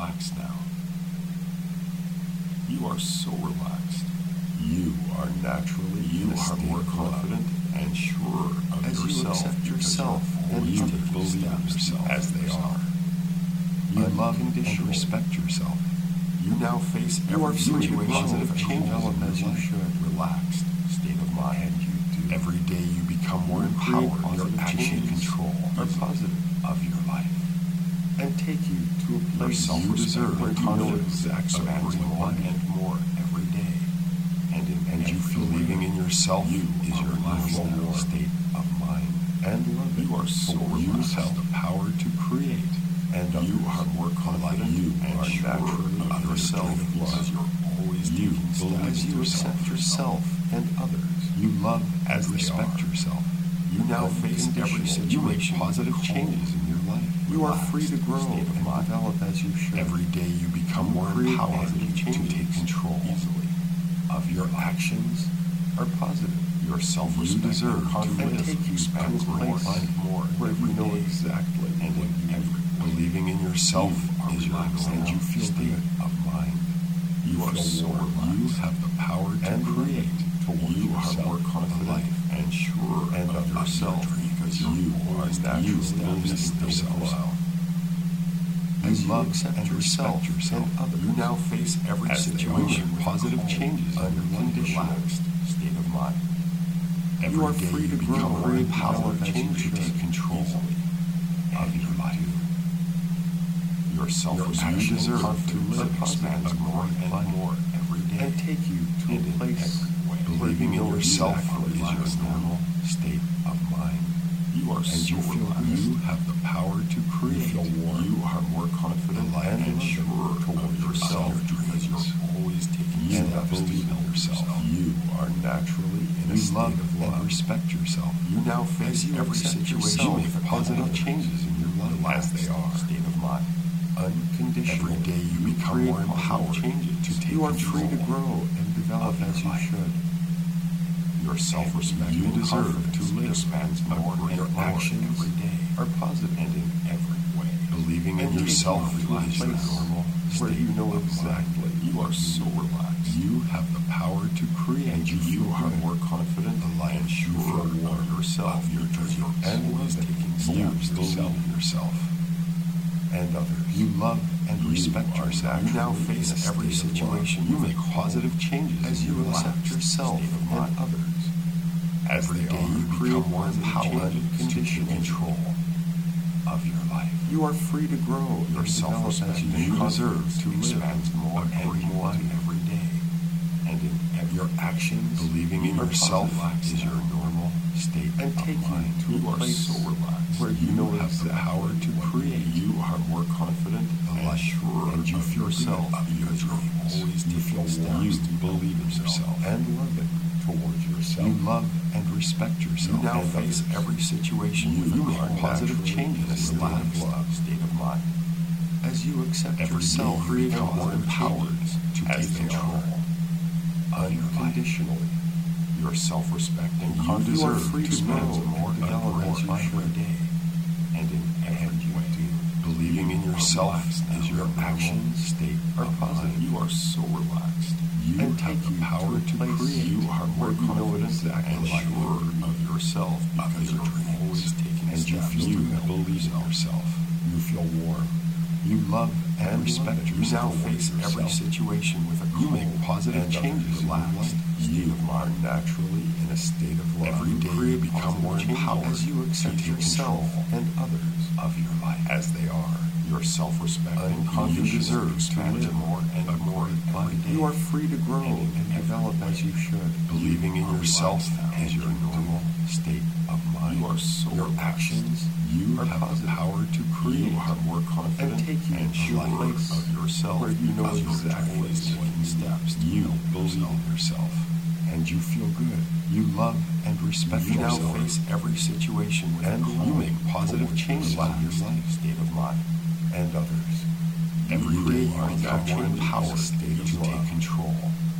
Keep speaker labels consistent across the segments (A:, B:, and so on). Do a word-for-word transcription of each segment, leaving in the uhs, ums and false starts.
A: relaxed now. You are so relaxed. You are naturally you are more confident and sure of
B: as
A: yourself.
B: You accept yourself
A: and
B: you
A: believe yourself as they are. You love and respect yourself. You now face every situation
B: positive changes
A: as you should. Relaxed state of mind. You do. Every day you become more empowered. Your action control
B: are positive
A: of your life
B: and take you to a place
A: you deserve where you know exactly more and more every day. And, in and you feel believing in yourself you is your normal state of mind. And love you are so you have the power to create. And you are more confident you and are sure of yourself because you're always you believe as you accept yourself and others. You love and respect yourself. You now face every situation. You make positive changes in your life.
B: You are free to grow and develop as you should.
A: Every day you become more empowered to take control easily of your actions are positive. Your self-respect
B: you deserve
A: confidence
B: to take you
A: expands
B: to a
A: more
B: place
A: and more
B: where you know exactly
A: and in every believing in yourself you is your and you feel good of mind. You, you are so relaxed. You have the power to
B: and
A: create. You are more confident and sure and of yourself because you are naturally in a state of love.
B: As
A: you love
B: accept
A: and
B: yourself
A: respect yourself,
B: and others,
A: you now face every
B: as
A: situation with positive changes in your relaxed state of mind. Every
B: you are
A: day
B: free
A: you
B: to
A: become
B: grow
A: more
B: and
A: empowered
B: develop
A: to take control of your life. Your self-respect
B: you deserve
A: to live expands more and more every day
B: and take you to
A: and
B: a place
A: believing in yourself
B: exactly
A: is your normal state of mind. You are and so you feel relaxed. You have the power to create. You, feel warm. You are more confident and, and sure toward yourself because you're always taking steps to believe in yourself. You are naturally in a
B: you
A: state of love and respect yourself. You now face
B: you
A: every situation with positive changes in your life as they are. State of mind. Unconditionally. Every day you, you become more empowered changes to take
B: You are
A: control
B: free to grow and develop as you
A: life.
B: should.
A: Your self-respect you and deserve to live expands more and your more actions every day
B: are positive
A: and in every way. Believing in
B: and
A: yourself
B: you
A: is your normal
B: where
A: state
B: you know
A: of
B: exactly.
A: Mind. You are so relaxed. You have the power to create. And you, you are more confident and sure of yourself. Your dreams and always taking steps to believe in yourself and others. You love and you respect yourself. You now face every situation. You make positive changes
B: as you accept yourself and others.
A: As every day you become more empowered to take control of your life.
B: You are free to grow
A: your self-respect and you deserve to live more and more every day. And in every your actions, believing in yourself is your normal state
B: and
A: of
B: take
A: mind.
B: You to
A: you
B: a
A: are
B: place
A: so relaxed
B: where you, you know
A: have
B: exactly
A: the power to create. You are more confident and sure
B: and you
A: of
B: feel
A: yourself because you're always
B: you
A: taking steps to believe in yourself
B: and love it
A: towards yourself. You love and respect yourself. You now face every situation with you make positive changes in a relaxed state of mind.
B: As you accept
A: every
B: yourself,
A: you become more empowered to take control unconditionally. Your self-respect and
B: you
A: confidence
B: are free to grow
A: more
B: and develop as you
A: every day and in every way. Believing in yourself is your actions state are positive. You are so relaxed. You
B: and
A: have
B: take
A: the
B: you
A: power
B: to,
A: to create. You are more confident exactly and sure of yourself because you're always taking and steps you feel to believe in yourself. You feel warm. You love and, and respect yourself. You now face yourself. Every situation with a you make positive changes in your life. You are naturally in a state of love. Every day you become more empowered
B: as you accept
A: to
B: yourself and others
A: of your life as they are. Your self-respect and confidence deserve to live more and more every day.
B: You are free to grow and, and develop as you should.
A: Believing in yourself is your normal state of mind. You are so your actions. You are have the power to create. You are more confident
B: and, take you
A: and sure of yourself
B: where you know exactly
A: always taking steps. You believe in yourself and you feel good. You love and respect you yourself. You now face every situation with and you make positive changes in your life state of mind and others. Every day you become more empowered to take control.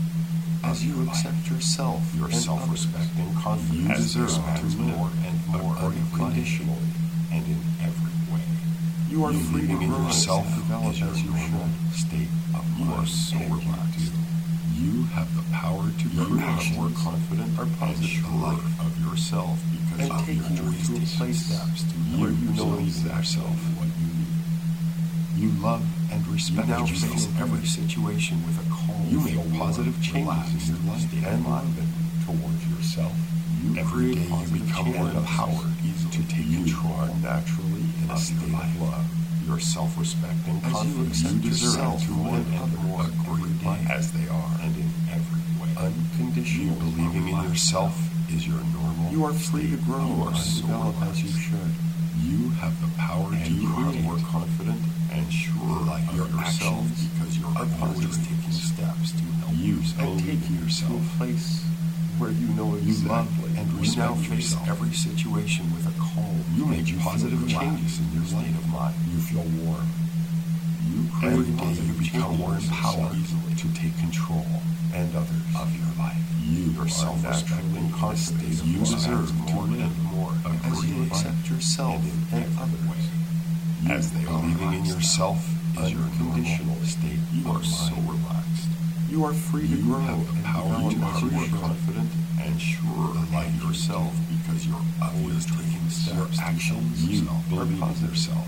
B: As you accept yourself,
A: your self-respect and confidence, you deserve to live more and more unconditionally and in every way.
B: You are free to
A: living in
B: grow
A: yourself
B: and develop
A: is your
B: as you
A: normal
B: should.
A: state of mind. You are so
B: And you
A: relaxed.
B: do.
A: You have the power to
B: Your
A: create
B: actions
A: more confident
B: are
A: and
B: positive
A: sure
B: life.
A: of yourself because
B: And
A: of
B: take
A: your
B: you to a
A: dreams.
B: place
A: steps to
B: where
A: you
B: you know
A: believe in
B: exactly
A: yourself what you need. You love and respect
B: You now
A: yourself.
B: face
A: Every
B: every
A: situation with a calm. You make positive changes in your life and movement towards yourself. You every day you become more empowered to take control naturally in a state of love. Your self-respect and
B: As you
A: confidence
B: accept
A: you deserve
B: yourself
A: to live
B: and
A: and more
B: every day
A: as they are and in every way. Unconditional. You believing in yourself is your normal.
B: You are free to
A: state.
B: grow
A: You are
B: and
A: so
B: develop as you
A: relaxed.
B: should.
A: You have the power
B: And
A: to
B: you
A: create
B: are
A: more confident and sure
B: like
A: of
B: your
A: yourself
B: actions
A: because you're
B: are
A: always
B: positive.
A: taking steps to help you
B: And
A: believe
B: take
A: in
B: you to
A: yourself.
B: a place where you know
A: You
B: exactly.
A: love and
B: You
A: respect
B: now face
A: yourself.
B: every situation with a calm.
A: You make
B: and
A: positive
B: feel
A: changes in your
B: state
A: state of mind. You feel warm. You
B: create
A: every day you
B: positive
A: become more
B: changes
A: empowered
B: easily
A: to take control and others of your life. You your self-respect and confidence you deserve to
B: more
A: live
B: and more
A: a
B: as
A: great
B: you
A: life
B: accept yourself
A: and in
B: and
A: every
B: others.
A: way. As they are believing in yourself is your
B: unconditional
A: normal state. You are so relaxed.
B: You are free to
A: You
B: grow
A: have the
B: and
A: power to
B: develop as
A: be
B: you
A: more
B: should.
A: confident and sure of yourself because you're always taking steps. Your actions you believe in yourself.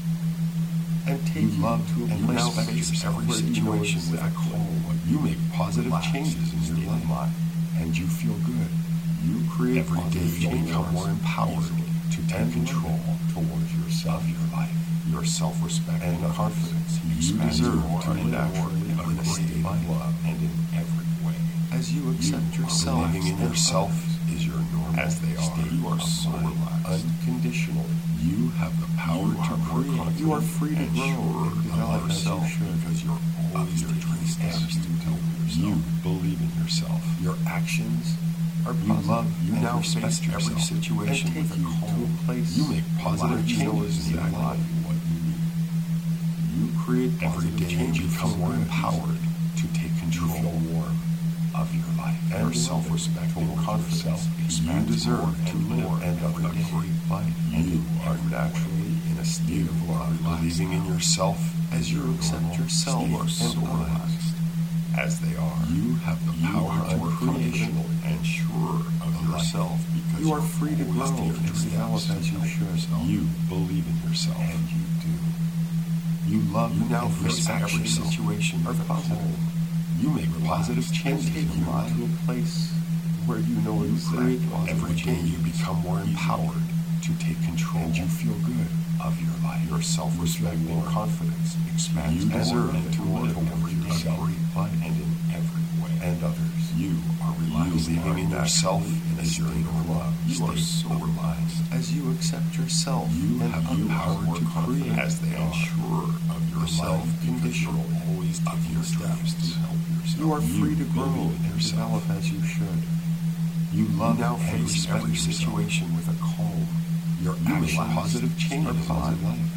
B: And take
A: You love
B: to a
A: and
B: place
A: respect yourself
B: every
A: where you know
B: situation with a
A: exactly
B: calm.
A: what you make positive
B: relaxed
A: changes in your
B: state of
A: life
B: mind.
A: and you feel good.
B: You create
A: Every day
B: positive
A: you
B: changes
A: become more empowered
B: easily
A: to take
B: and
A: control towards yourself, your life, your self-respect and confidence. You deserve
B: more
A: to
B: and
A: live
B: more
A: a
B: in a
A: great
B: state of
A: life
B: love.
A: and in every way.
B: As you accept
A: You
B: yourself
A: believing in
B: and
A: yourself
B: others.
A: is your normal
B: As they are.
A: state. You are
B: of
A: so
B: mind.
A: relaxed. Unconditionally. You have the power
B: You
A: to
B: are
A: more
B: free-
A: confident
B: you are free to
A: and
B: grow
A: sure
B: and develop
A: of
B: as you
A: yourself
B: should.
A: because you're always
B: your
A: taking steps
B: dreams
A: to help yourself. You believe in yourself.
B: Your actions are
A: You
B: positive.
A: love
B: You
A: and
B: now
A: respect
B: face every
A: yourself
B: situation
A: and
B: with
A: take
B: a
A: you to
B: calm.
A: a place
B: You make positive
A: where you know
B: changes in your
A: exactly
B: life.
A: what you need.
B: You create
A: Every
B: positive
A: day you
B: changes
A: become
B: in
A: more
B: your life.
A: empowered to take control
B: You feel warm
A: of your life and your self-respect and confidence. You deserve to live and every day. You are naturally in a state of love, believing in yourself as your
B: accept
A: normal
B: yourself
A: state. You are
B: and
A: so
B: others
A: relaxed as they are. You have the
B: You
A: power
B: are
A: to be confident
B: unconditional
A: and sure of yourself because
B: You are
A: you're
B: free to
A: always
B: grow
A: taking
B: and
A: steps
B: develop
A: to
B: as you
A: help
B: should.
A: yourself. You believe in yourself,
B: And you do.
A: You love
B: You now
A: and
B: face
A: respect
B: every
A: yourself.
B: situation
A: Are
B: with a
A: positive.
B: calm.
A: You make positive
B: And
A: changes
B: take
A: in
B: you
A: your life.
B: to a place where you know
A: You
B: exactly
A: create every day you become more empowered to take control and you feel good of your life. Your self-respect and confidence expands. You deserve to live every day a great life and in every way. And others. You are relaxed. You believing in yourself in a state of love. You are so relaxed.
B: As you accept yourself
A: You
B: and
A: have the
B: others.
A: power to create as they are sure of yourself conditional always of your steps to help yourself.
B: You are free to grow
A: believe in
B: and
A: yourself.
B: develop as you should.
A: You love
B: You now
A: and
B: face
A: respect
B: every
A: yourself.
B: situation with a calm.
A: Your
B: You
A: actions
B: make positive changes
A: are
B: in your
A: positive.
B: life.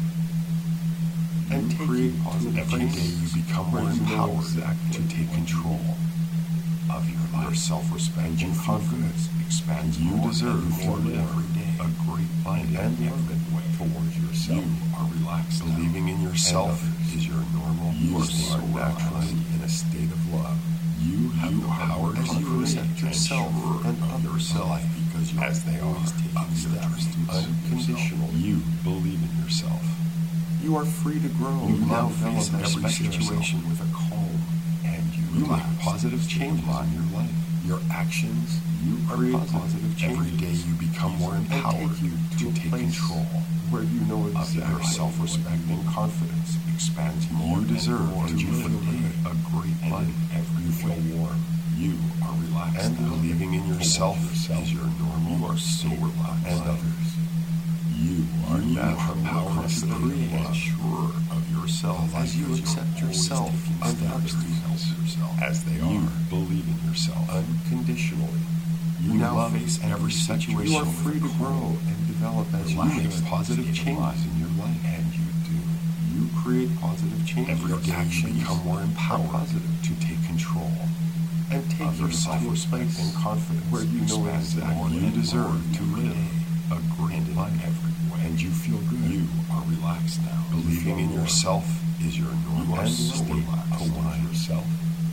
A: And
B: And
A: take
B: create
A: you
B: positive
A: every day
B: changes
A: you become
B: where
A: more
B: you know
A: empowered
B: exactly
A: to take
B: what you
A: control of your life. Your self-respect and confidence expands. You
B: more
A: deserve
B: and
A: to
B: more
A: live
B: every day.
A: a great life and every way towards yourself. You are relaxed. Believing in yourself
B: others.
A: is your normal. You are so naturally in a state of love. You have
B: You
A: the
B: are
A: power
B: as
A: to
B: you
A: create
B: accept yourself
A: and sure
B: and
A: of
B: others
A: yourself
B: alike
A: because you're
B: as they
A: always
B: are
A: taking
B: of your
A: steps
B: dreams.
A: unconditionally. You believe in yourself.
B: You are free to grow.
A: You
B: and
A: now
B: develop
A: face
B: and
A: every
B: respect
A: situation
B: yourself.
A: with a calm, and you, you make positive changes in your life. Your actions, you create positive changes. Every day you become more empowered
B: and take you to,
A: to
B: a
A: take
B: place
A: control
B: where you know
A: of
B: exactly
A: your self-respect and confidence expands more. You deserve
B: more
A: to
B: and
A: live
B: more.
A: a great life. Every you feel warm. You are relaxed. And believing in yourself is your normal. You are so relaxed. And others. You are
B: You
A: now
B: have
A: the power
B: more
A: to create and
B: confidence.
A: sure of yourself
B: As you
A: because
B: accept
A: you're always
B: yourself
A: taking
B: and
A: steps
B: others.
A: to help yourself as they
B: You
A: are. Believe in yourself unconditionally.
B: You,
A: You
B: now
A: love
B: face
A: and
B: every
A: respect
B: situation. You are
A: yourself
B: free
A: with
B: to
A: a
B: grow
A: calm,
B: and develop as you
A: You make
B: should.
A: positive changes in your life, and you do.
B: You create positive changes.
A: Every day you become more empowered
B: positive.
A: to take control
B: and take
A: of
B: you
A: your
B: to a
A: self-respect
B: place
A: and confidence
B: where you know
A: expands
B: exactly
A: more. You
B: and
A: deserve
B: more
A: to
B: every
A: live
B: day.
A: a great life every way, and you feel good. You are relaxed. relaxed now. Believing in yourself is your normal state of mind. Yourself.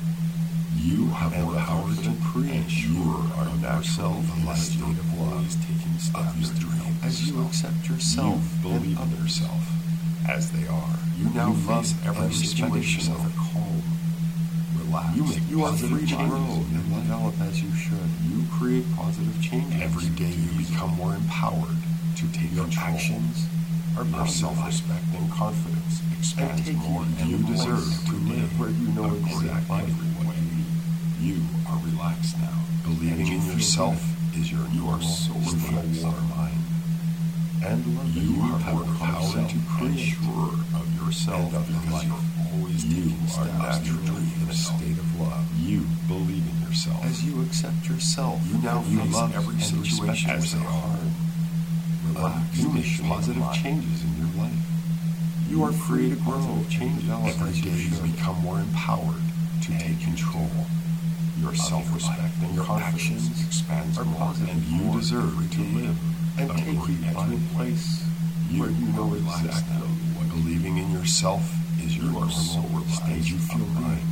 A: You have more power to create. You are naturally in a state of love, taking steps of your dream. As you accept yourself, you believe in yourself as they are. You now face every situation with a calm, relaxed. You make you are free to grow and develop as you should. You create positive changes. Every day you become more empowered to take your actions. Our self-respect and confidence expands more, and you deserve to live where you know exactly what you need. You are relaxed now. Believing in yourself is your normal state of mind. And you have more power to create sure of yourself because you're always taking steps naturally in a state of love. You believe in yourself. As you accept yourself, you now face every situation as they are. Relax. You make positive changes in your life. You are free to grow, change, every day you become more empowered to take control. Your self-respect and your actions expands more, and you deserve to live and take you to a place where you know exactly what believing in yourself is your normal state you feel right.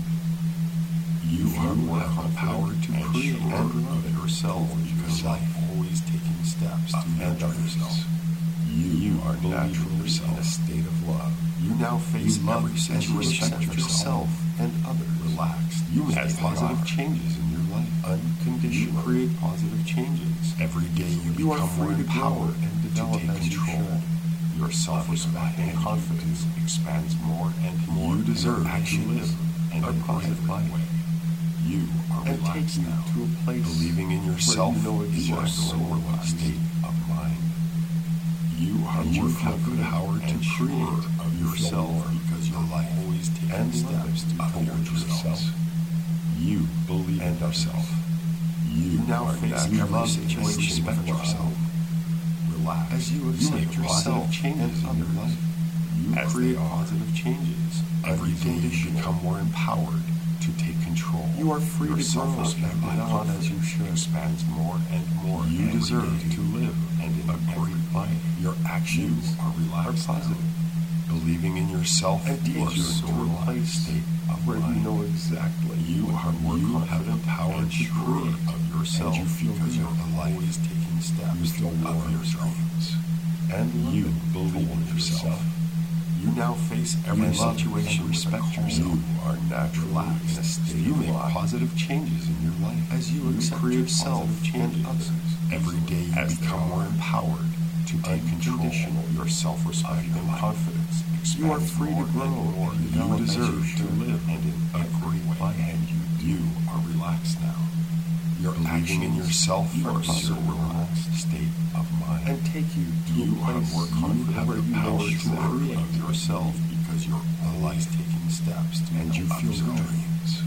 A: You have the power to create and love yourself because life always taking steps to better yourself. You, you are naturally in a state of love. You now face you every situation and yourself and others. Relaxed. You make positive changes in your life. Unconditionally. You create positive changes. Every day you, you become more empowered and develop to take control. You your self-respect and confidence expands more and more. You deserve to live in a positive way. You are and relaxed take you now. To a place believing in yourself you know is your soul state of mind. You are and you have the power to create of yourself because your life always takes steps towards yourself. You believe in yourself. You now face every situation with yourself. Relax. As you accept yourself changes in your life. You as create positive changes. Every day you become more empowered to take control. You are free your to self-respect and confidence as you should expands more and more. You deserve to live and in a great life. Your actions are relaxed, are positive. Believing in yourself and take you to a place state of where mind. You know exactly you are more you have the power to create of yourself and you feel because you're always taking steps you feel of your dreams. And you believe in yourself. You now face every situation and respect yourself. You are naturally in a state you make positive changes in your life as you, you accept create yourself and others. Every day you as become more empowered to take control. Your self-respect and confidence. You are free to grow more. You deserve to live and in a great way. And you, you are relaxed now. Your believing in yourself are your relaxed state of mind and take you to you a place more confident have the power to create of yourself because you're always taking steps to and you feel your dreams.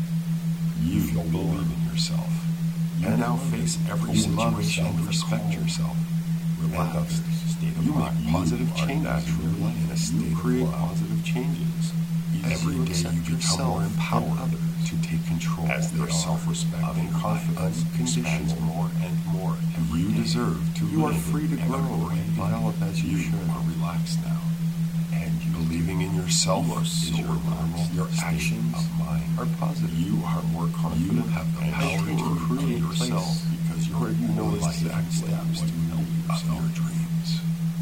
A: You feel believe in yourself. You and now face every situation and respect yourself. Relaxed state of you mind. Make positive changes in your life in a state you create of positive changes. Every day you become more empowered to take control as their self-respect and confidence expands more and more. You deserve to you are free to grow and develop as you, you should. Are relaxed now, and you believing in yourself is your normal. Your actions of mind are positive. You are more confident. You have the power to create yourself because you're you know exact steps to know of your dreams.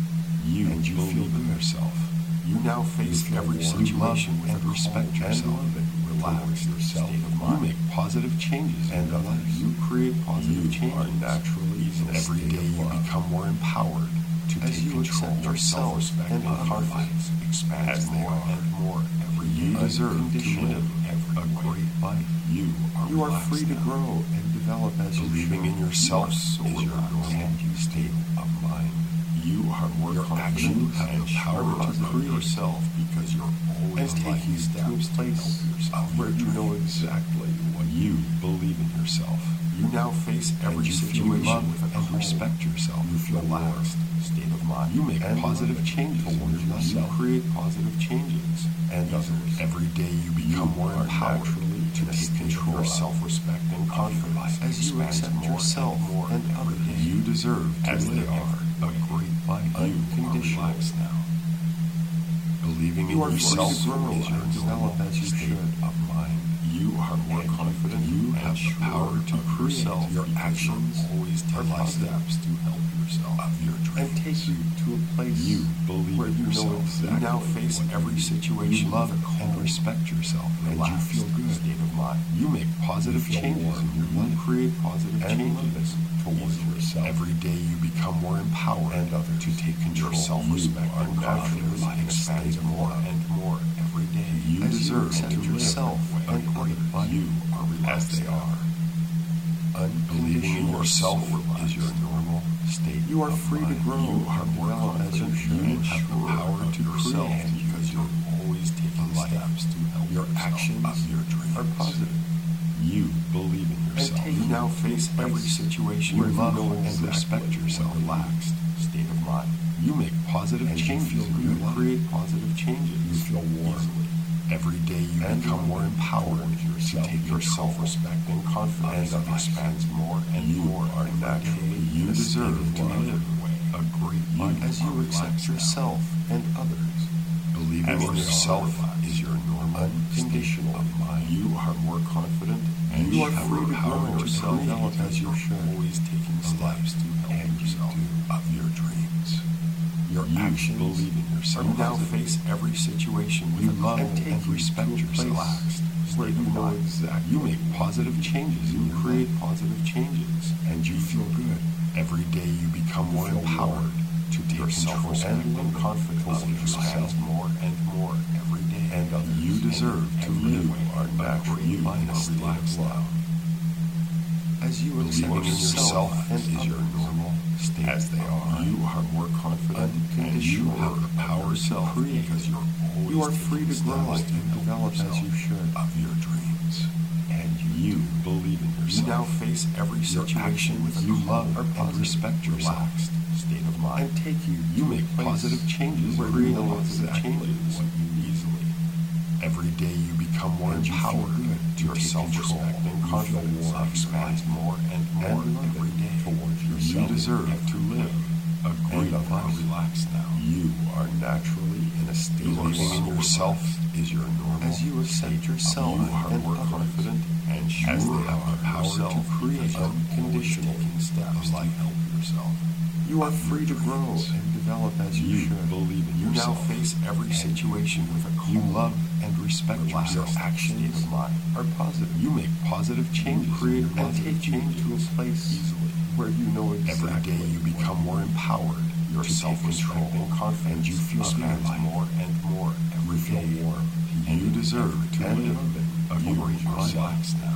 A: You and you believe in yourself. You now face every situation and respect yourself. Relax yourself. You make positive changes and in life. You create positive you changes. Are naturally in every day you become more empowered to as take you control. Your self-respect and confidence expands more and more every day. You deserve to live a great life. You are, you are free now. To grow and develop as you believing in yourself you is your normal state of mind. You are more your actions have the power to create yourself because you're always taking steps to yourself where you know exactly what you believe in yourself. You now face every situation with and respect yourself. You feel relaxed state of mind. You make positive changes in yourself. You create positive changes and others. Every day you become more empowered to take control of self-respect and confidence as you accept yourself more and others. You deserve to as they are. A great life. Unconditional now. Believing in
B: You are free
A: yourself
B: to grow
A: is your
B: and develop
A: normal
B: as you
A: state
B: should.
A: of mind. You are more
B: And
A: confident.
B: you
A: and
B: have the
A: sure
B: power to
A: of
B: create
A: yourself.
B: your
A: because
B: actions
A: you're always
B: are
A: taking
B: positive.
A: steps to help yourself of your dreams.
B: And take you to a place
A: You believe
B: where
A: in
B: you know
A: yourself.
B: exactly
A: You now face
B: what you
A: every
B: need.
A: situation
B: You love
A: with a calm
B: and respect yourself, and you
A: relaxed
B: feel good.
A: state of mind. You make positive
B: You feel
A: changes
B: warm.
A: in your
B: You
A: life.
B: create positive
A: and
B: changes towards
A: easily.
B: yourself.
A: Every day you become more empowered
B: and others.
A: to take control.
B: Your self-respect
A: You are
B: and confidence
A: naturally in a state of more
B: love.
A: and more every day. You
B: As you
A: deserve
B: accept
A: to
B: yourself
A: live
B: and
A: a great
B: others
A: life. You are relaxed
B: as they
A: now.
B: are.
A: Believing in
B: You are
A: yourself
B: so relaxed.
A: is your normal state.
B: You are
A: of
B: free to
A: mind.
B: grow
A: You are
B: and
A: more
B: develop as you
A: confident.
B: should.
A: You have the
B: Sure
A: power
B: of
A: to
B: yourself
A: create because
B: because
A: you're always taking
B: life.
A: steps to help
B: Your
A: yourself
B: actions
A: of your dreams.
B: are positive.
A: You believe in yourself.
B: take
A: You
B: you
A: now
B: to a
A: face
B: place
A: every situation
B: where
A: with
B: you
A: love
B: know
A: and
B: exactly
A: respect
B: what
A: yourself.
B: you need.
A: Relaxed state of mind. You make positive
B: And you
A: changes
B: feel
A: in
B: good.
A: your
B: You
A: life.
B: create positive changes.
A: You feel warm.
B: Easily.
A: Every day you
B: And
A: become more
B: loving
A: empowered
B: towards
A: to
B: yourself.
A: take
B: Your
A: control.
B: self-respect and confidence
A: And others.
B: expands more and
A: You
B: more
A: are
B: every
A: naturally
B: day.
A: you
B: in a
A: deserve
B: state of
A: to
B: love.
A: live a great life.
B: As you
A: are
B: accept
A: relaxed now.
B: yourself and others.
A: Believing
B: as
A: in
B: they
A: yourself
B: are,
A: is your normal
B: unconditional.
A: state of mind. You are more confident and
B: You are
A: have
B: free
A: the
B: to
A: power
B: grow
A: to
B: and
A: create
B: develop
A: because
B: as you
A: you're
B: should.
A: always taking steps to help
B: And you
A: yourself
B: do.
A: of your dreams.
B: Your
A: You
B: actions
A: believe in yourself.
B: are
A: You now
B: positive.
A: face every situation with
B: You
A: a
B: love
A: calm
B: and take
A: and
B: you
A: respect
B: to a
A: yourself.
B: place
A: Relaxed
B: where
A: state
B: you
A: of
B: know
A: mind.
B: exactly
A: You
B: what
A: make
B: you
A: positive
B: need.
A: changes in
B: You
A: your
B: create
A: life.
B: positive changes,
A: and you feel good. Every day you become
B: You
A: more
B: feel
A: empowered to take
B: Your
A: control
B: self-respect
A: and
B: and confidence
A: of yourself
B: expands
A: more and more every day.
B: And others.
A: You deserve
B: And
A: to
B: every
A: live
B: way
A: are
B: a
A: naturally
B: great
A: in
B: life
A: a state of
B: relaxed
A: love.
B: now. As you accept
A: Believing in yourself
B: and
A: is your
B: others
A: normal state.
B: as they are.
A: You are more confident and you
B: Unconditional
A: have the power to
B: yourself
A: create because you're always
B: You are free to
A: taking
B: grow
A: steps
B: and
A: help
B: develop as
A: yourself
B: you should.
A: of your dreams.
B: And you,
A: You
B: do.
A: believe in yourself.
B: You now
A: face every
B: Your
A: situation with a
B: actions you
A: calm
B: love
A: and
B: are positive.
A: respect yourself.
B: Relaxed
A: State of mind.
B: and take you
A: You
B: to
A: make
B: a place
A: positive changes
B: where
A: where
B: you
A: you
B: know
A: know
B: positive
A: exactly
B: changes.
A: what you need. Easily. Every day you become more
B: And you feel
A: empowered
B: good.
A: to
B: Your
A: take
B: self-respect
A: control.
B: and
A: You feel
B: confidence
A: warm.
B: expands more and more
A: and
B: every
A: loving
B: day.
A: towards
B: You
A: yourself. You deserve
B: every
A: to live
B: day.
A: a great
B: And
A: life.
B: others.
A: Relaxed now. You are naturally in a state of believing in yourself is your normal.
B: As you accept
A: state.
B: yourself
A: you are
B: and
A: more
B: others
A: confident and sure
B: as they
A: have the
B: are
A: power
B: yourself
A: to create
B: because you're
A: unconditional
B: always taking
A: steps to help yourself.
B: You are
A: of
B: free
A: your
B: to grow
A: dreams.
B: and develop as you,
A: You
B: should.
A: believe in
B: You now
A: yourself.
B: face every
A: and
B: situation with a calm
A: You love and respect
B: relaxed
A: yourself.
B: state
A: Actions
B: of mind are positive.
A: You make positive changes.
B: You create
A: in your
B: and
A: life.
B: take you to a place
A: easily.
B: where you know exactly
A: Every day you
B: what
A: become more empowered
B: Your
A: to take
B: self-respect
A: control,
B: and confidence
A: and you feel
B: expands
A: good.
B: more and more every
A: You feel
B: day.
A: warm.
B: And
A: You deserve to
B: and
A: live a
B: you
A: great
B: are
A: life.
B: relaxed now.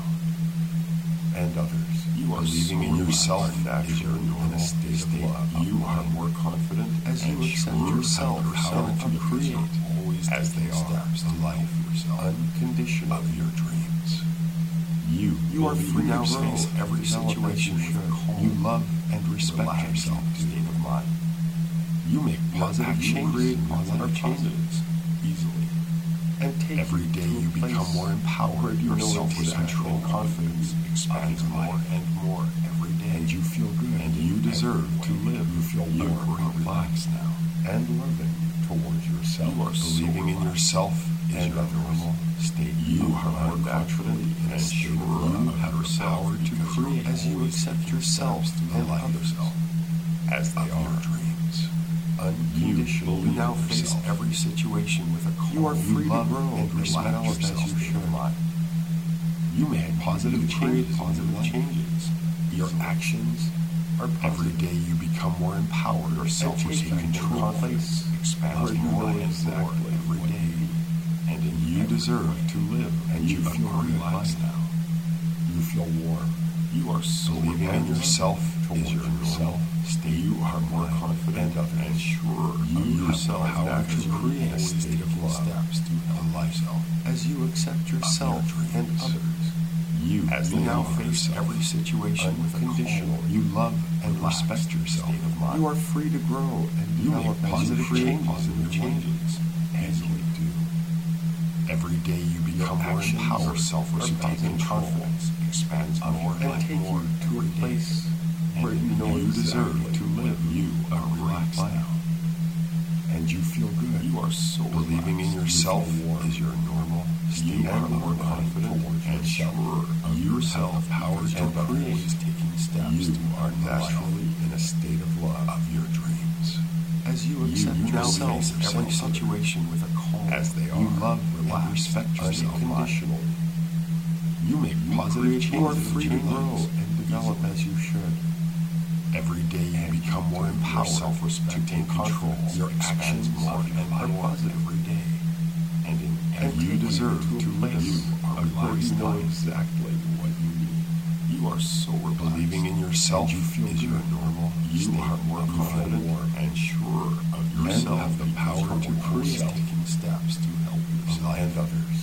B: And others.
A: You are
B: Believing
A: so
B: in yourself
A: relaxed
B: is your
A: in a
B: normal
A: state
B: state.
A: of love.
B: You are more confident as you
A: and
B: accept
A: sure
B: yourself
A: have the power
B: and
A: to
B: create
A: always
B: as they
A: taking
B: are
A: steps to life yourself
B: unconditional
A: of your dreams. You,
B: You are
A: believe
B: free
A: you
B: to
A: now
B: grow
A: face
B: and
A: every
B: develop as
A: situation
B: you
A: with a
B: should.
A: calm,
B: You
A: love and respect
B: relaxed
A: yourself.
B: state of mind.
A: You make
B: Your
A: positive
B: actions
A: changes
B: create
A: in your
B: positive
A: life
B: changes
A: easily.
B: and take
A: Every day
B: to a
A: you become
B: place
A: more empowered.
B: where you
A: Your
B: know
A: self-respect
B: exactly
A: and confidence expands
B: of your
A: more
B: life.
A: and more every day. And you feel good. And you deserve to live. You feel
B: You
A: more
B: are
A: relaxed now.
B: and loving towards yourself.
A: You are believing in yourself is
B: and
A: your
B: others.
A: normal state.
B: You
A: You
B: are
A: are
B: more
A: confident
B: naturally in a
A: and
B: state
A: sure
B: of love
A: you have the
B: yourself
A: power to
B: because
A: create
B: as you
A: always
B: accept
A: taking
B: yourself
A: steps to the
B: and
A: life
B: others as they
A: of your
B: are.
A: dreams.
B: Unconditional.
A: You
B: You now face
A: yourself.
B: every situation with a calm.
A: You are free to
B: love
A: grow
B: and
A: and respect
B: develop
A: yourself
B: as you
A: state of
B: should.
A: mind. You make positive
B: You create
A: changes.
B: positive
A: in your life.
B: changes. Your
A: Easily.
B: actions are
A: Every
B: positive.
A: day you become more empowered.
B: Your
A: and take
B: self-respect and
A: control.
B: confidence expands
A: Where you
B: more
A: know
B: and more
A: exactly
B: every
A: what
B: day.
A: And in you
B: every
A: deserve
B: way.
A: to live
B: And you
A: a
B: feel
A: great
B: relaxed
A: life.
B: now.
A: You feel warm.
B: You are so
A: Believing in yourself
B: towards
A: is your
B: yourself.
A: normal state.
B: You are
A: of
B: more
A: mind
B: confident
A: and others.
B: and sure
A: You
B: of
A: have
B: yourself
A: the power to
B: naturally
A: create
B: in a
A: always
B: state of
A: taking
B: love.
A: steps to help yourself.
B: As you accept yourself
A: dreams.
B: and others
A: You
B: as
A: you
B: they
A: now
B: are
A: face
B: yourself.
A: every situation with a
B: Unconditional.
A: calm. You love and
B: Relaxed
A: respect yourself.
B: state of mind. You are free to grow and
A: You make
B: develop as
A: positive
B: you create
A: changes in
B: positive
A: your life.
B: changes.
A: As you do. Every day you become
B: Your
A: more
B: actions
A: empowered.
B: are self-respect
A: to take
B: and
A: control
B: confidence expands
A: of
B: more
A: your
B: and
A: life.
B: take you to a
A: every day.
B: place
A: And
B: where you know
A: you deserve
B: exactly
A: to live.
B: what
A: You are
B: great
A: relaxed
B: life.
A: now.
B: And
A: and you feel good.
B: You are so
A: Believing in yourself is your normal state.
B: You are
A: and
B: more confident
A: and sure of
B: you
A: yourself.
B: have the power to
A: and
B: create.
A: always taking steps
B: You
A: to
B: are
A: earn the life
B: naturally
A: in a state of love of your dreams.
B: As you
A: You
B: accept
A: now
B: yourself,
A: face
B: every
A: yourself
B: situation with a calm,
A: as they are.
B: you love,
A: and
B: relax,
A: respect yourself
B: unconditionally.
A: You make
B: You
A: positive
B: create, you are
A: changes
B: free
A: in
B: to
A: your
B: grow
A: lives
B: and develop
A: easily.
B: as you should.
A: Every day you
B: And
A: become more
B: your
A: empowered
B: self-respect
A: to take
B: and
A: control.
B: confidence
A: Your
B: expands
A: actions
B: more and
A: are
B: more
A: positive
B: every day.
A: and in
B: And
A: every
B: you deserve
A: to
B: to
A: live.
B: live
A: You are
B: a where
A: relaxed
B: you know
A: life.
B: exactly what you need.
A: You are so relaxed. Believing in yourself
B: And you feel
A: is
B: good.
A: your normal
B: You
A: state.
B: are more
A: You feel
B: confident
A: more and sure of
B: You
A: yourself.
B: have the
A: because
B: power
A: you
B: to
A: are
B: create.
A: always taking steps to help yourself and others.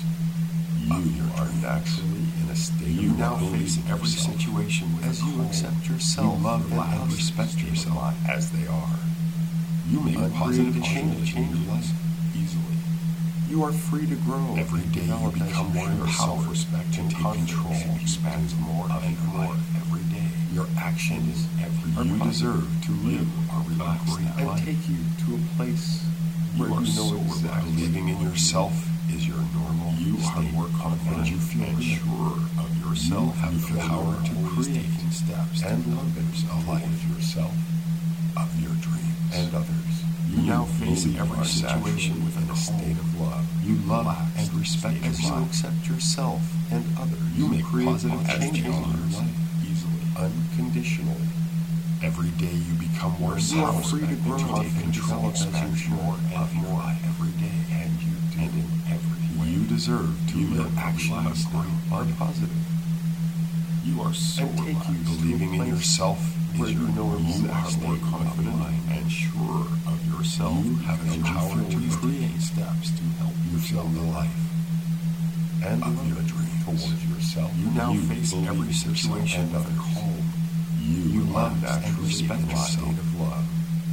B: You
A: are naturally in a state
B: You
A: of
B: now
A: love.
B: face
A: Believe in
B: every
A: yourself.
B: situation with
A: as
B: a
A: you
B: calm.
A: accept yourself.
B: You love
A: and,
B: and
A: and respect
B: others
A: yourself as they are. You make
B: Uncreated
A: positive
B: changes
A: changes in your life easily.
B: You are free to grow.
A: Every
B: and
A: day you
B: develop as
A: become more
B: should.
A: empowered
B: Self-respect
A: to
B: and
A: take
B: confidence
A: control
B: expands more
A: of
B: and
A: your
B: more
A: life.
B: every day.
A: Your actions
B: every
A: you
B: positive.
A: deserve to live are relaxed
B: and
A: life.
B: take you to a place
A: You
B: where
A: are
B: you know
A: so
B: exactly.
A: relaxed. Believing in yourself is your normal
B: You are
A: state.
B: more confident
A: and you feel
B: and
A: good.
B: sure
A: of yourself.
B: You have
A: the
B: the
A: power
B: power
A: to
B: to
A: create
B: create
A: taking steps
B: and
A: to
B: love
A: yourself,
B: a life
A: yourself of your dreams
B: and others.
A: You now face
B: believe
A: every
B: are
A: situation
B: naturally
A: with
B: in
A: a
B: a
A: state of love.
B: You love
A: Relaxed
B: and respect
A: state of
B: as you
A: life.
B: accept yourself and others.
A: You make
B: create
A: positive
B: changes
A: changes
B: in your life
A: easily.
B: unconditionally.
A: Every day you become more
B: You are
A: empowered
B: free to grow
A: to take
B: and
A: control
B: develop as you
A: expands
B: should.
A: more and more every day, and you do. And in every way.
B: You deserve to
A: You
B: live
A: your actions
B: are
A: are
B: positive.
A: You are so
B: And take you
A: relaxed.
B: to a
A: Believing in
B: place
A: yourself
B: where
A: is
B: you
A: your
B: know
A: you are
B: exactly
A: more
B: what you
A: confident
B: need.
A: and sure of yourself.
B: You have
A: because
B: the
A: you
B: power
A: feel
B: to
A: you
B: create
A: taking steps to help
B: You
A: yourself
B: feel
A: the life
B: and
A: of
B: love
A: your dreams
B: towards yourself.
A: You now
B: You
A: face
B: believe
A: every
B: yourself
A: situation
B: and
A: with a
B: others.
A: calm.
B: You,
A: You
B: love
A: love
B: and
A: and
B: respect
A: respect
B: a
A: yourself.
B: state of love.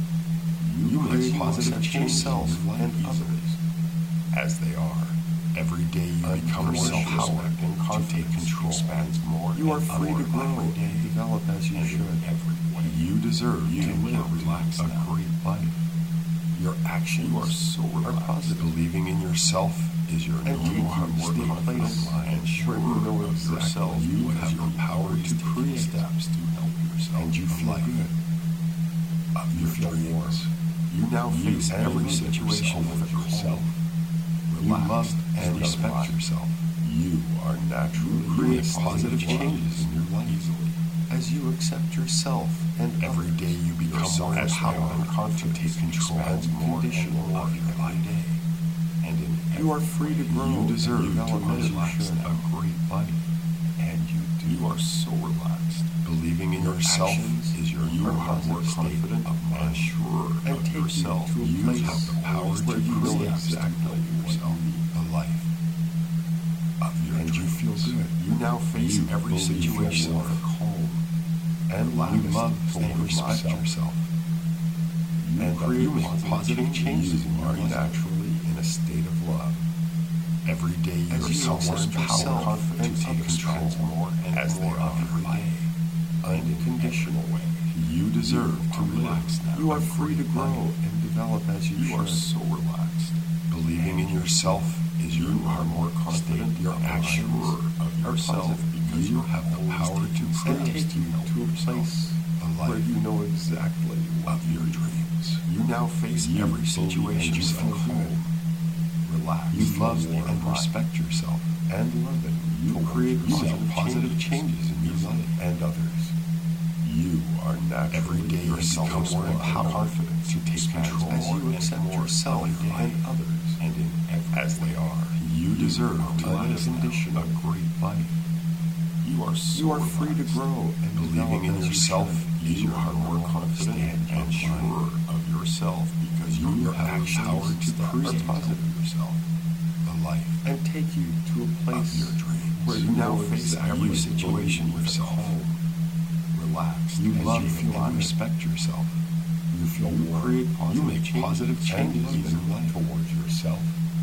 A: You
B: You
A: make
B: create
A: positive
B: positive
A: changes
B: yourself
A: in your life
B: and
A: easily.
B: others.
A: As they are. Every day you become more
B: Unconditional
A: empowered
B: respect and
A: to take
B: confidence
A: control.
B: expands more
A: You are
B: and
A: free
B: more
A: to grow
B: every day.
A: and
B: develop as you
A: and in
B: should.
A: every way.
B: You deserve
A: You
B: to live
A: are relaxed
B: a
A: now.
B: great life.
A: Your actions
B: You are so
A: are
B: relaxed.
A: positive. Believing in yourself is your
B: And
A: normal
B: take you to
A: state
B: a
A: of
B: place
A: mind and sure
B: where you know
A: of
B: exactly
A: yourself.
B: you
A: You
B: have
A: have
B: the
A: the power
B: power
A: to
B: to
A: create
B: create.
A: steps to help yourself
B: And you
A: the
B: feel
A: life
B: good.
A: of
B: You
A: your
B: feel
A: dreams.
B: warm.
A: You now
B: You
A: face
B: and
A: every
B: love
A: situation
B: yourself
A: with a
B: yourself.
A: calm,
B: You
A: relaxed,
B: love
A: and
B: and
A: respect
B: love.
A: yourself.
B: You are naturally
A: You create
B: in a
A: positive
B: state of love
A: changes in your life easily.
B: as you accept yourself and
A: Every
B: others.
A: day you become
B: Your
A: more
B: self-respect
A: empowered
B: and
A: to
B: confidence
A: take control
B: expands
A: more and
B: unconditional
A: more
B: of your
A: every
B: life.
A: day. And in
B: You are
A: every
B: free to
A: way,
B: grow
A: You
B: and
A: deserve to
B: develop as you
A: relax
B: should.
A: a great life. And you do. You are so relaxed. Believing in
B: Your
A: yourself
B: actions
A: is your
B: you are
A: normal
B: more
A: state
B: confident
A: of mind. And sure
B: and
A: of
B: take you
A: yourself.
B: to a
A: You
B: place
A: have the power to
B: where you know
A: create
B: exactly
A: yourself the life of your
B: And you
A: dreams.
B: feel good.
A: You now face
B: You
A: every
B: believe
A: situation
B: yourself.
A: with a calm
B: And
A: relaxed
B: you love
A: and
B: towards
A: respect
B: yourself.
A: yourself.
B: You
A: And
B: create
A: you make
B: positive
A: positive changes in
B: You
A: your
B: are
A: life.
B: naturally
A: in a state of love. Every day you
B: As you
A: become more
B: accept
A: empowered
B: yourself
A: to
B: and
A: take
B: others
A: control
B: more and
A: as they
B: more
A: are
B: every
A: every day. And in
B: unconditional
A: every way.
B: You deserve
A: You
B: to
A: are
B: live.
A: relaxed now.
B: You are
A: A
B: free to
A: great
B: grow
A: life.
B: and develop as you,
A: You
B: should.
A: are so relaxed. Believing in yourself is your
B: You are more
A: normal
B: confident.
A: state. Your
B: Your
A: actions
B: actions
A: of
B: are
A: yourself
B: positive.
A: because
B: You
A: you have the
B: always
A: power to
B: taking
A: create
B: steps
A: to
B: to
A: help
B: a
A: yourself
B: place
A: the
B: where
A: life
B: you know exactly what
A: of your dreams. You now face
B: You
A: every
B: believe
A: situation
B: and you
A: with
B: feel
A: a calm, relaxed,
B: You love
A: and
B: and
A: respect yourself.
B: and love it. You
A: Towards
B: create
A: yourself.
B: positive,
A: Positive
B: changes in your
A: easily.
B: life and others. You are naturally
A: Every day you
B: your
A: become more
B: self-respect and
A: empowered
B: confidence
A: to take
B: expands
A: control
B: as you
A: and
B: accept
A: more
B: yourself
A: of your
B: and
A: life.
B: others.
A: And in every as they are,
B: You deserve
A: are
B: to live
A: unconditional, a great life. You are so
B: You are free to
A: relaxed.
B: grow and
A: Believing in
B: develop as you
A: yourself
B: should.
A: is
B: You
A: your
B: are more
A: normal
B: confident
A: state and
B: and
A: sure of yourself because you,
B: You
A: your
B: have the
A: actions
B: power to
A: steps
B: create
A: to help
B: positive.
A: yourself the life
B: and take you to a
A: of
B: place
A: your dreams.
B: where
A: you
B: you
A: now
B: know
A: face
B: exactly
A: every
B: what
A: situation
B: you
A: with a
B: yourself.
A: calm, relaxed,
B: You
A: and
B: love
A: you
B: feel
A: and
B: good.
A: respect yourself.
B: You feel
A: You
B: warm.
A: create
B: You
A: positive
B: make
A: changes
B: positive
A: and
B: changes
A: love
B: in
A: in
B: your life
A: towards yourself.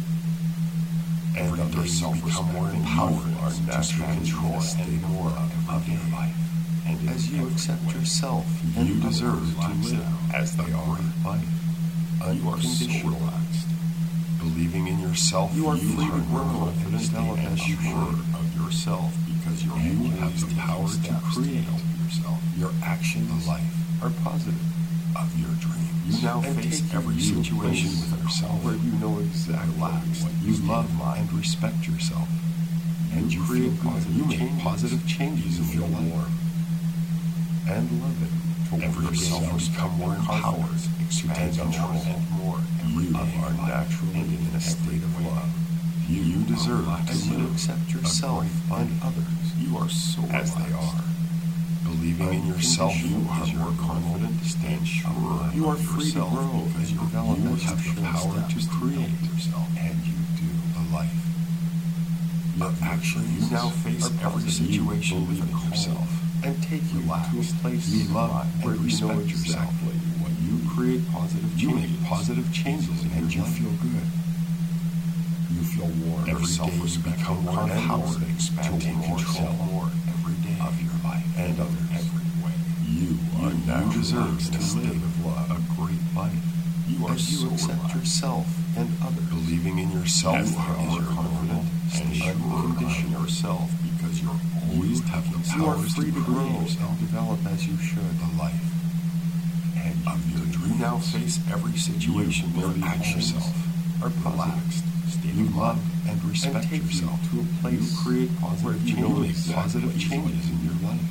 A: Every
B: and
A: day
B: other
A: you become more
B: self-respect and
A: empowered
B: you are
A: to take
B: naturally
A: control
B: in a state
A: and
B: of
A: more
B: love
A: of
B: every
A: your
B: day.
A: life. And in
B: As you
A: every
B: accept
A: way,
B: yourself and
A: you
B: others
A: deserve to
B: relax
A: live
B: now
A: as they
B: a
A: are.
B: great life.
A: You are so relaxed. Believing in yourself,
B: You are
A: you
B: free to
A: are more
B: grow and
A: confident
B: develop
A: and
B: as you
A: sure
B: should.
A: of yourself because you're
B: You
A: always
B: have the
A: taking
B: power to
A: steps
B: create.
A: help yourself.
B: Your actions
A: The life
B: are positive.
A: of your dreams.
B: You now
A: and
B: face
A: take
B: every
A: you
B: situation
A: place
B: with yourself
A: where
B: you know exactly
A: relaxed.
B: what
A: You
B: you
A: love
B: love
A: and respect yourself. And
B: You
A: you
B: create
A: feel good.
B: positive
A: You make
B: changes.
A: positive changes
B: You
A: in your
B: feel
A: life.
B: warm and loving towards
A: Every day
B: yourself.
A: you become more empowered to
B: expand
A: take control.
B: more and more.
A: Every
B: You
A: day
B: are
A: in life
B: naturally
A: and
B: in a state of
A: every way.
B: love.
A: You,
B: You deserve
A: relaxed.
B: to
A: As you
B: live
A: accept
B: a
A: yourself
B: great
A: and
B: life.
A: others. You are so
B: as they
A: relaxed.
B: are.
A: Believing in yourself, you
B: Unconditional
A: are
B: is
A: more
B: your
A: confident
B: normal
A: and sure
B: You are
A: of
B: free to
A: yourself
B: grow
A: because
B: and
A: you're
B: develop
A: you
B: as you
A: have the
B: should.
A: power to
B: Steps to
A: create
B: help
A: yourself, and you do the life.
B: Your
A: Of your
B: actions
A: dreams. You now face
B: are
A: every
B: positive.
A: situation
B: You
A: with
B: believe
A: a
B: in yourself
A: calm
B: and take you
A: relaxed.
B: to a place
A: You love
B: where
A: and
B: you know
A: respect yourself.
B: exactly what
A: You create positive
B: You
A: changes.
B: make positive changes
A: in
B: and
A: your
B: you
A: life.
B: feel good. You feel warm.
A: Every
B: Every day you
A: self-respect
B: become more
A: and
B: empowered
A: confident
B: to
A: and
B: take
A: more
B: control
A: and more every day
B: of your life
A: and
B: and
A: of
B: others.
A: every way.
B: You are
A: You
B: naturally
A: deserve
B: in
A: to
B: a state
A: live
B: of love.
A: a great life. You are
B: As you
A: so
B: accept
A: relaxed.
B: yourself and others.
A: Believing in yourself
B: As
A: is
B: they are
A: your confident and
B: state
A: sure of
B: unconditional.
A: yourself because you're always
B: You have
A: taking
B: the power
A: steps
B: free to
A: create
B: grow
A: yourself
B: and develop as you should.
A: the life
B: And
A: of
B: you
A: your
B: do.
A: dreams. You now face every situation
B: You
A: with
B: believe in
A: actions
B: yourself
A: are relaxed. State
B: You
A: of
B: love
A: mind and respect
B: and take you
A: yourself
B: to a place
A: You create
B: where
A: positive
B: you
A: changes.
B: know
A: make
B: exactly
A: positive
B: what
A: changes
B: you
A: in your life.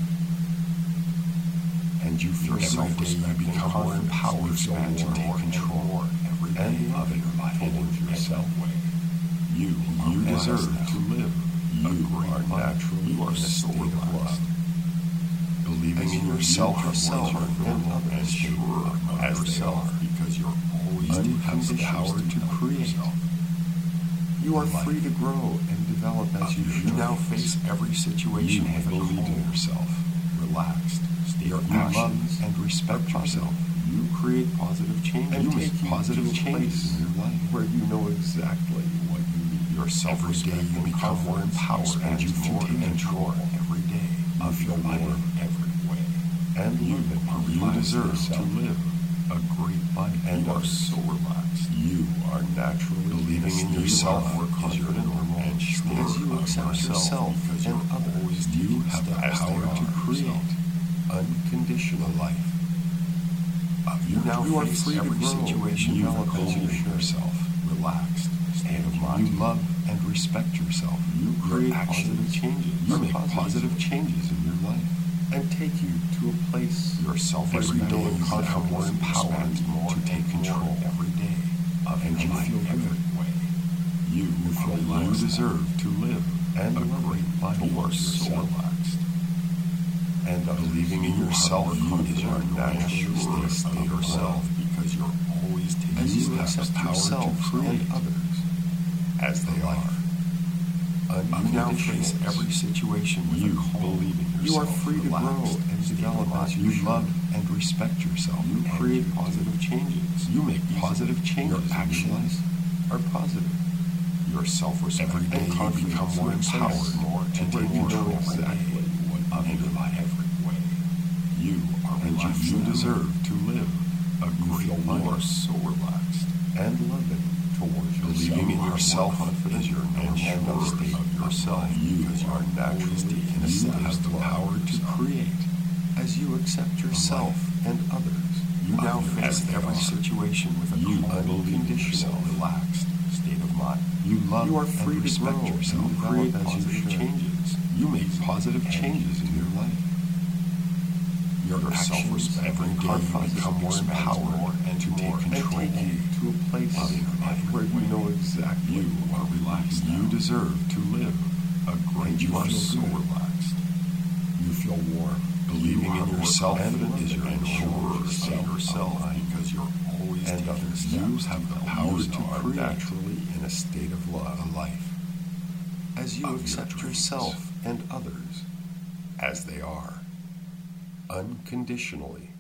A: And you feel
B: Your
A: every day you
B: self-respect and
A: become more
B: confidence.
A: empowered
B: You feel
A: to
B: more
A: take
B: and
A: control
B: more
A: every day
B: and
A: of
B: loving
A: your life and
B: towards
A: in
B: yourself.
A: every way. You,
B: You
A: are
B: deserve
A: blessed
B: to live
A: a
B: You
A: great
B: are
A: life.
B: naturally
A: You are
B: in a
A: so
B: state of
A: relaxed.
B: love.
A: Believing
B: As
A: in
B: you
A: yourself,
B: accept yourself
A: yourself
B: and
A: and,
B: others
A: and sure of
B: as they
A: yourself
B: are.
A: because you're always taking
B: Unconditional
A: steps
B: power to
A: help
B: create.
A: yourself.
B: You are
A: Life.
B: free to grow and develop as
A: Of
B: you
A: your
B: should.
A: You now face every situation
B: You
A: with a
B: believe in
A: calm,
B: yourself.
A: relaxed state
B: Your
A: of mind. You love
B: actions
A: and respect
B: are positive.
A: yourself. You create positive changes.
B: And
A: you
B: take
A: make
B: you
A: positive
B: to a
A: changes
B: place
A: in your life.
B: where you know exactly what you need.
A: Your self-respect
B: Every day you
A: and
B: become more
A: confidence
B: empowered and you
A: expands more
B: take
A: and
B: control
A: more every day
B: of
A: of your
B: your
A: life
B: warm
A: in every way.
B: and
A: You
B: loving.
A: are
B: You
A: relaxed
B: deserve to
A: yourself.
B: live
A: A great life.
B: and
A: You are
B: others.
A: so relaxed.
B: You are naturally
A: Believing in
B: a state
A: yourself
B: of love.
A: is your normal and sure
B: As you
A: of
B: accept yourself
A: because
B: and
A: you're
B: others,
A: always
B: you
A: taking
B: have the
A: steps
B: power
A: help
B: to create
A: yourself.
B: unconditional
A: The life of
B: You
A: your
B: now
A: you are
B: face
A: free to
B: every
A: grow
B: situation
A: and
B: you
A: develop
B: have
A: as you
B: believed in
A: should.
B: yourself.
A: Relaxed state
B: And
A: of
B: you
A: mind. You
B: do.
A: love and respect yourself. You
B: Your
A: create
B: actions
A: positive changes. You
B: are
A: make
B: positive.
A: positive changes in your life.
B: and take you to a place
A: Your self-respect
B: Every day
A: and
B: you become
A: confidence
B: more empowered
A: expands more
B: to take
A: and more
B: control
A: every day of
B: and
A: your
B: you
A: life
B: feel good.
A: every way. You,
B: You
A: are
B: feel
A: relaxed.
B: you deserve to live
A: and
B: a
A: love
B: great life
A: You are
B: towards
A: so
B: yourself.
A: relaxed.
B: and others.
A: Believing in
B: You
A: yourself
B: have the
A: is your
B: power
A: natural
B: naturally
A: state
B: in a state
A: of
B: of
A: yourself
B: love.
A: because you're always taking
B: As you
A: steps
B: accept
A: power
B: yourself
A: to create
B: and others as they
A: the
B: are.
A: life. You now face
B: Unconditional.
A: every situation with
B: You
A: a calm,
B: believe in
A: You are
B: yourself.
A: free to grow
B: Relaxed
A: and
B: state of
A: develop
B: mind.
A: as you,
B: You
A: should.
B: love
A: and respect yourself. You
B: And
A: create
B: you do.
A: positive changes. You make positive changes
B: Your
A: in your
B: actions
A: life.
B: are positive.
A: Your self-respect
B: Every day
A: and
B: you
A: confidence
B: become more
A: expands
B: empowered
A: more
B: to
A: and
B: take
A: more
B: control
A: every day
B: exactly what you
A: of
B: need.
A: your life every way. You are
B: And you,
A: relaxed
B: you
A: now.
B: deserve to live
A: a
B: you
A: great
B: feel
A: life. You
B: light
A: are so relaxed.
B: and loving towards
A: Believing in
B: yourself.
A: yourself
B: confident
A: is your
B: and
A: normal
B: sure
A: state
B: of
A: yourself
B: You
A: because you
B: are
A: are
B: naturally
A: always taking
B: you
A: steps
B: have the
A: to
B: power
A: help
B: to
A: yourself.
B: create as you accept yourself and others.
A: You now
B: of
A: face
B: as they
A: every
B: are.
A: situation with a
B: You
A: calm,
B: believe in
A: unconditional,
B: yourself.
A: relaxed state of mind. You love
B: You are free
A: and
B: to
A: respect
B: grow
A: yourself.
B: and
A: You
B: develop
A: create
B: as you
A: positive
B: should.
A: changes. You make positive
B: And
A: changes
B: you
A: in your
B: do.
A: life.
B: Your,
A: Your
B: actions
A: self-respect
B: every
A: and
B: day you
A: confidence
B: become more
A: expands
B: empowered
A: more and
B: to take
A: more and
B: control
A: take you
B: to a place
A: of your life
B: where you
A: way.
B: know exactly
A: You are
B: what
A: relaxed
B: you
A: now.
B: deserve to live
A: A great
B: And you
A: you are
B: feel
A: so
B: good.
A: relaxed.
B: You feel warm.
A: Believing
B: You
A: in
B: are
A: yourself
B: more
A: is
B: confident
A: your
B: and sure
A: normal
B: of
A: state of yourself
B: mind.
A: because you're always
B: And
A: taking
B: others.
A: steps
B: You have
A: to
B: the
A: help
B: power
A: you
B: to
A: are
B: create
A: naturally
B: in a state of love.
A: a life
B: As you
A: of your
B: accept
A: dreams.
B: yourself and others as they are, unconditionally.